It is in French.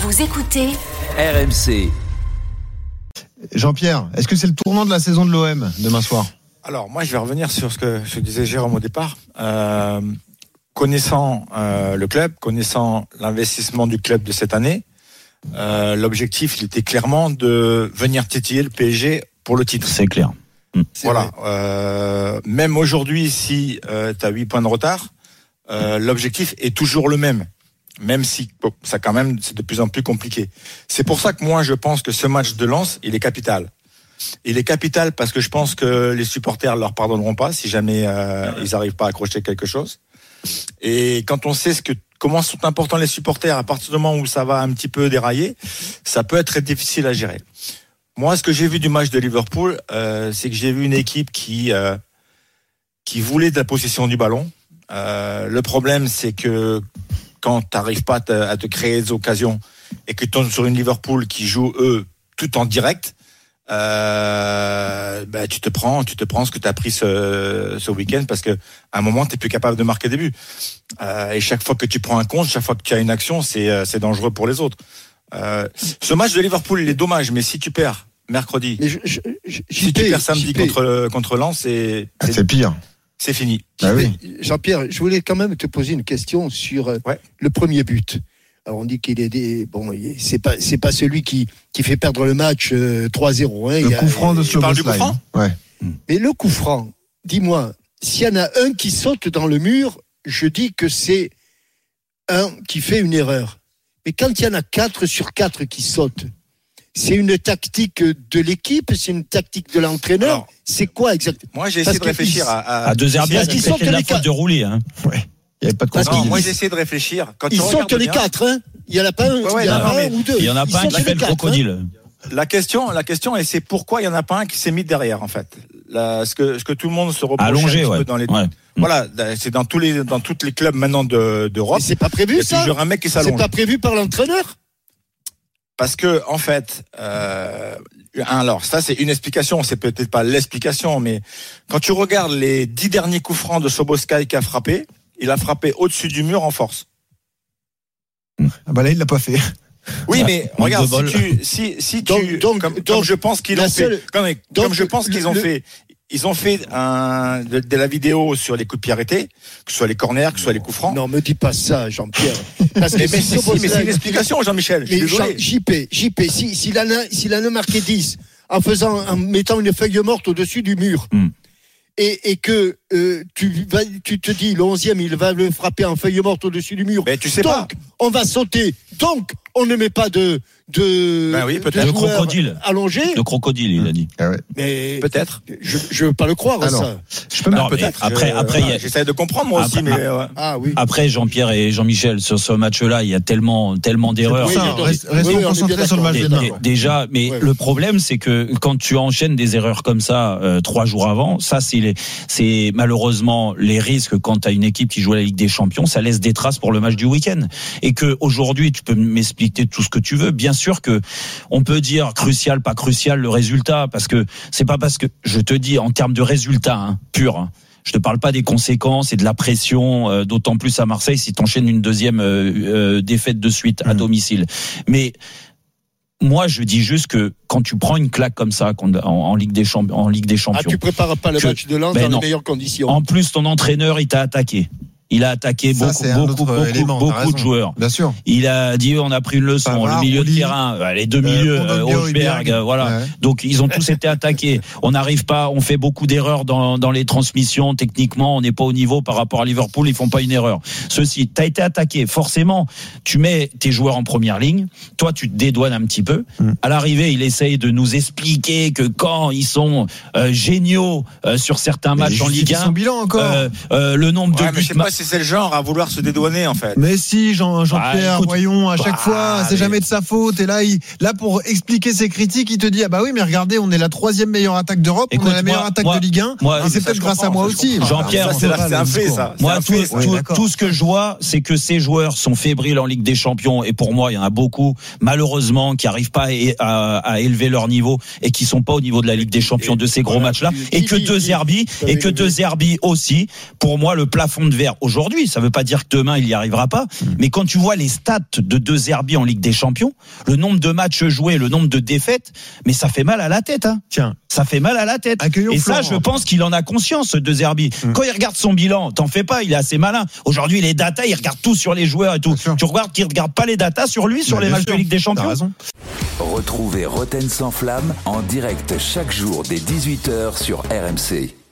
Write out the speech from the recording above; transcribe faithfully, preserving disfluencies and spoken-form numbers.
Vous écoutez R M C. Jean-Pierre, est-ce que c'est le tournant de la saison de l'O M demain soir ? Alors moi je vais revenir sur ce que je disais Jérôme au départ. Euh, connaissant euh, le club, connaissant l'investissement du club de cette année, euh, l'objectif il était clairement de venir titiller le P S G pour le titre. C'est clair. Mmh. Voilà. Euh, même aujourd'hui, si euh, tu as huit points de retard, euh, l'objectif est toujours le même. Même si bon, ça quand même c'est de plus en plus compliqué. C'est pour ça que moi je pense que ce match de Lens, il est capital. Il est capital parce que je pense que les supporters leur pardonneront pas si jamais euh, ils arrivent pas à accrocher quelque chose. Et quand on sait ce que comment sont importants les supporters à partir du moment où ça va un petit peu dérailler, ça peut être très difficile à gérer. Moi, ce que j'ai vu du match de Liverpool, euh, c'est que j'ai vu une équipe qui euh, qui voulait de la possession du ballon. Euh, le problème, c'est que quand tu n'arrives pas à te, à te créer des occasions et que tu tombes sur une Liverpool qui joue eux tout en direct, euh, bah, tu te prends, tu te prends ce que tu as pris ce, ce week-end parce que à un moment tu n'es plus capable de marquer des buts. Euh, et chaque fois que tu prends un compte, chaque fois que tu as une action, c'est, c'est dangereux pour les autres. Euh, ce match de Liverpool, il est dommage, mais si tu perds mercredi, mais je, je, je, si tu perds samedi contre contre Lens, c'est c'est, c'est pire. C'est fini. Ah oui. Jean-Pierre, je voulais quand même te poser une question sur ouais. le premier but. Alors on dit qu'il est des, bon, c'est pas c'est pas celui qui qui fait perdre le match euh, trois zéro. Hein, le coup franc de Szoboszlai. Ouais. Mais le coup franc, dis-moi, s'il y en a un qui saute dans le mur, je dis que c'est un qui fait une erreur. Mais quand il y en a quatre sur quatre qui sautent, c'est une tactique de l'équipe, c'est une tactique de l'entraîneur. Alors, c'est quoi exactement ? Moi, j'ai essayé de réfléchir ils, à, à, à deux Herbias qui sortent fait la les faute de rouler. Hein. Ouais. Il y avait pas de non, moi, j'ai essayé de réfléchir. Quand ils sortent les quatre. Hein. Il y en a pas un, ouais, ouais, il y en a non, pas un ou deux. Il y en a pas un qui fait le crocodile. Hein. La question, la question, et c'est pourquoi il y en a pas un qui s'est mis derrière, en fait. La, ce que, ce que tout le monde se reproche allongé, un ouais. peu dans les. Ouais. Voilà, c'est dans tous les, dans tous les clubs maintenant de, d'Europe. Mais c'est pas prévu, ça. Il y a un mec qui s'allonge. C'est pas prévu par l'entraîneur. Parce que, en fait, euh, alors, ça, c'est une explication, c'est peut-être pas l'explication, mais quand tu regardes les dix derniers coups francs de Szoboszlai qui a frappé, il a frappé au-dessus du mur en force. Ah bah là, il l'a pas fait. Oui, mais ah, regarde, si tu, si, si donc, tu, donc, comme, donc, comme je pense qu'ils ont seule, fait, comme, donc, comme je pense qu'ils le, ont le, fait, ils ont fait un, de, de la vidéo sur les coups de pied arrêtés, que ce soit les corners, que ce soit les coups francs. Non, me dis pas ça, Jean-Pierre. Parce que mais, mais, si, mais c'est une explication, Jean-Michel. Je suis désolé. J P, J P, si, s'il en a, s'il en a marqué dix, en faisant, en mettant une feuille morte au-dessus du mur, mm. et, et que, euh, tu vas, tu te dis, le onzième, il va le frapper en feuille morte au-dessus du mur. Mais tu sais donc, pas. on va sauter. Donc, on ne met pas de, de, ben oui, peut-être. de crocodile. Allongé. De crocodile, il a dit. Ah ouais. Mais peut-être. Je, je veux pas le croire, alors, ça. Je peux non, peut-être. Après, je, après, voilà, a... j'essaie de comprendre moi après, aussi, mais ouais. ah oui. Après, Jean-Pierre et Jean-Michel, sur ce match-là, il y a tellement, tellement d'erreurs. Oui, restons oui, oui, concentrés sur le match de demain. Déjà, mais ouais. le problème, c'est que quand tu enchaînes des erreurs comme ça euh, trois jours avant, ça, c'est, les, c'est malheureusement les risques quand tu as une équipe qui joue à la Ligue des Champions, ça laisse des traces pour le match du week-end. Et que aujourd'hui, tu peux m'expliquer tout ce que tu veux. Bien sûr que on peut dire crucial, pas crucial le résultat, parce que c'est pas parce que je te dis en termes de résultat hein, pur. Hein, je te parle pas des conséquences et de la pression, euh, d'autant plus à Marseille si t'enchaînes une deuxième euh, euh, défaite de suite à mmh. domicile. Mais moi, je dis juste que quand tu prends une claque comme ça en, en Ligue des Champions, en Ligue des Champions, ah, tu prépares pas le que, match de Lens ben dans non. les meilleures conditions. En plus, ton entraîneur, il t'a attaqué. Il a attaqué ça, beaucoup, beaucoup, beaucoup, élément, beaucoup de joueurs. Bien sûr. Il a dit on a pris une leçon. Pavard, le milieu Oli, de terrain, les deux milieux, euh, Holberg, euh, voilà. Ouais. Donc ils ont tous été attaqués. On n'arrive pas, on fait beaucoup d'erreurs dans, dans les transmissions. Techniquement, on n'est pas au niveau par rapport à Liverpool. Ils font pas une erreur. Ceci, t'as été attaqué. Forcément, tu mets tes joueurs en première ligne. Toi, tu te dédouanes un petit peu. Mm. À l'arrivée, il essaye de nous expliquer que quand ils sont euh, géniaux euh, sur certains mais matchs en Ligue un, son bilan encore. Euh, euh, le nombre ouais, de buts. Si c'est le genre à vouloir se dédouaner en fait. Mais si Jean, Jean-Pierre, ah, écoute, voyons, à chaque bah, fois, c'est mais... jamais de sa faute. Et là, il, là, pour expliquer ses critiques, il te dit ah bah oui, mais regardez, on est la troisième meilleure attaque d'Europe, écoute, on est la meilleure moi, attaque moi, de Ligue un. Moi, et c'est peut-être grâce à moi aussi. Jean-Pierre, ça, c'est, là, c'est un fait ça. Moi, tout, fait, tout, tout ce que je vois, c'est que ces joueurs sont fébriles en Ligue des Champions. Et pour moi, il y en a beaucoup, malheureusement, qui n'arrivent pas à, à, à élever leur niveau et qui sont pas au niveau de la Ligue des Champions de ces gros matchs-là. Et que deux Zerbi, et que deux Zerbi aussi. Pour moi, le plafond de verre aujourd'hui. Ça veut pas dire que demain il y arrivera pas. Mmh. Mais quand tu vois les stats de De Zerbi en Ligue des Champions, le nombre de matchs joués, le nombre de défaites, mais ça fait mal à la tête. Hein. Tiens, ça fait mal à la tête. Accueillons Et Florent. ça, je pense qu'il en a conscience, De Zerbi. Mmh. Quand il regarde son bilan, t'en fais pas, il est assez malin. Aujourd'hui, les datas, il regarde tout sur les joueurs et tout. Tu regardes qu'il regarde pas les datas sur lui, sur bah, les matchs sûr. de Ligue des Champions. T'as raison. Retrouvez Roten sans flamme en direct chaque jour dès dix-huit heures sur R M C.